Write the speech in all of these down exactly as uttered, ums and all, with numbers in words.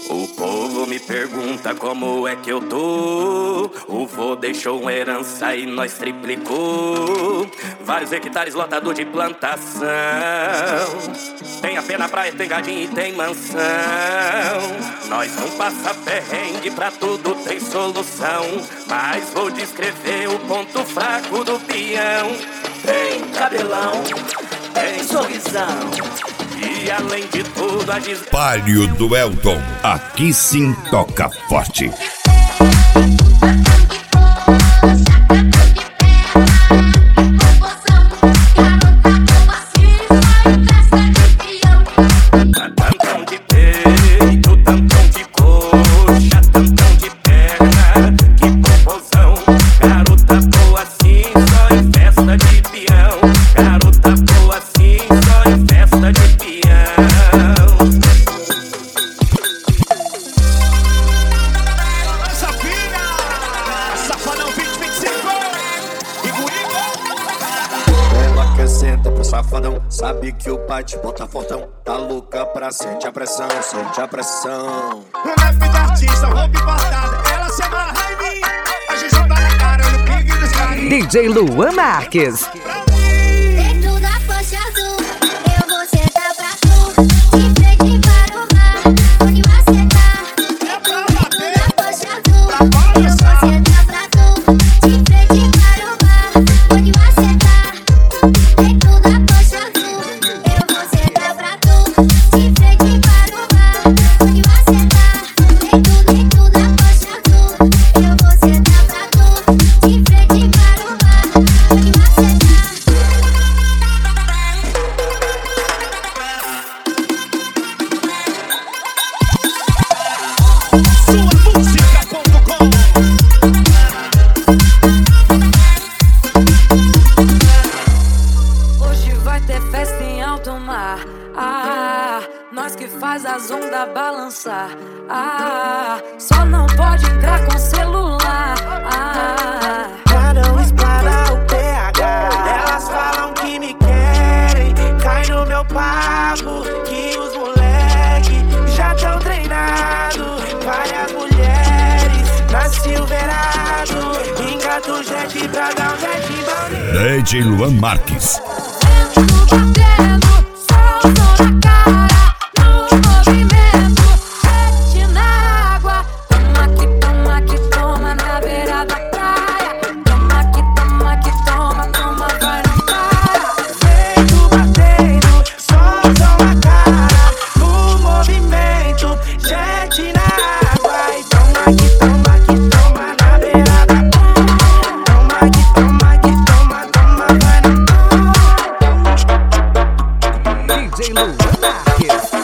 O povo me pergunta como é que eu tô. O vô deixou uma herança e nós triplicou. Vários hectares lotado de plantação. Tem a pé na praia, tem gadinho e tem mansão. Nós não passa perrengue, pra tudo tem solução. Mas vou descrever o ponto fraco do peão. Tem cabelão, tem sorrisão. E além de tudo a des... Palio do Elton, aqui sim toca forte. Tantão de peito, tantão de coxa, tantão de perna, que proporção. Garota boa assim, só em festa de peão. Garota boa assim, só em festa de peão. Senta pro safadão, sabe que o pai te bota fortão. Tá louca pra sente a pressão, sente a pressão. Uma F de artista, roupa importada, ela se amarra em mim. A gente tá na cara, no pique dos caras. D J Luan Marques. Dentro da faixa azul, eu vou sentar pra tu. De frente para o mar, onde você tá. Dentro da faixa azul, eu vou sentar pra tu. De frente para o mar, onde você tá. Dentro da faixa azul, eu vou sentar pra tu. De frente para o mar, onde você tá. Dentro, dentro da faixa azul, eu vou sentar pra tu. De frente para o mar, onde você tá. Hoje vai ter festa em alto mar. Ah, nós que faz as ondas balançar. Ah, só não pode entrar com celular. Ah, Pra não espalhar o P H. Elas falam que me querem, cai no meu papo. Que os moleque já tão treinados. Várias mulheres na Silverado. Engato o jet pra dar um jet bandido. D J Luan Marques. vento batendo, sol na cara, no movimento, sete na água. Toma que toma que toma na beira da praia. Toma que toma que toma, toma vai na cara. Vento batendo, solzão na cara. No movimento, jet na água. E toma que toma que toma na beira da praia. Toma que toma que toma, toma vai na D J Luan Marques.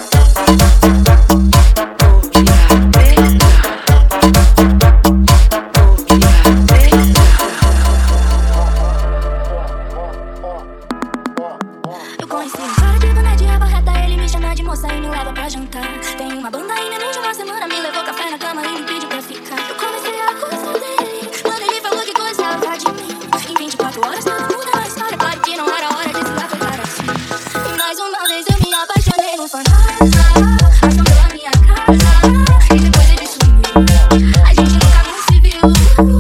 Eu conheci um cara de boné de raba reta, ele me chama de moça e me leva pra jantar. Tem uma banda e nem de uma semana me levou café na cama e me pediu pra ficar. Eu comecei a gostar dele, quando ele falou que gostava de mim. Em vinte e quatro horas tudo muda na história, claro que não era hora de se lá ficar assim. E mais uma vez eu me apaixonei no fantasma, assombrou a minha casa e depois ele sumiu. A gente nunca mais se viu.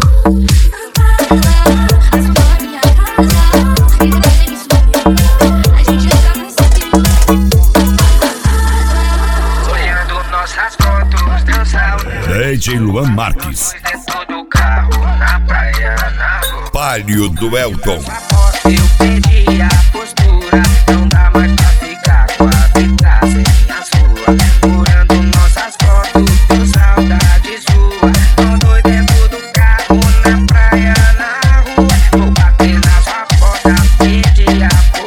Fantasma, assombrou a minha casa e depois ele sumiu. A gente nunca mais se viu. olhando nossas fotos, dançar D J Luan Marques. dentro do carro, na praia, na rua. Palio do Elton. Eu perdi a postura, não dá mais pra ficar com a vida sem a sua. Curando nossas fotos, com saudade sua. Tô doido dentro do carro, na praia, na rua. Vou bater na sua porta, pedir a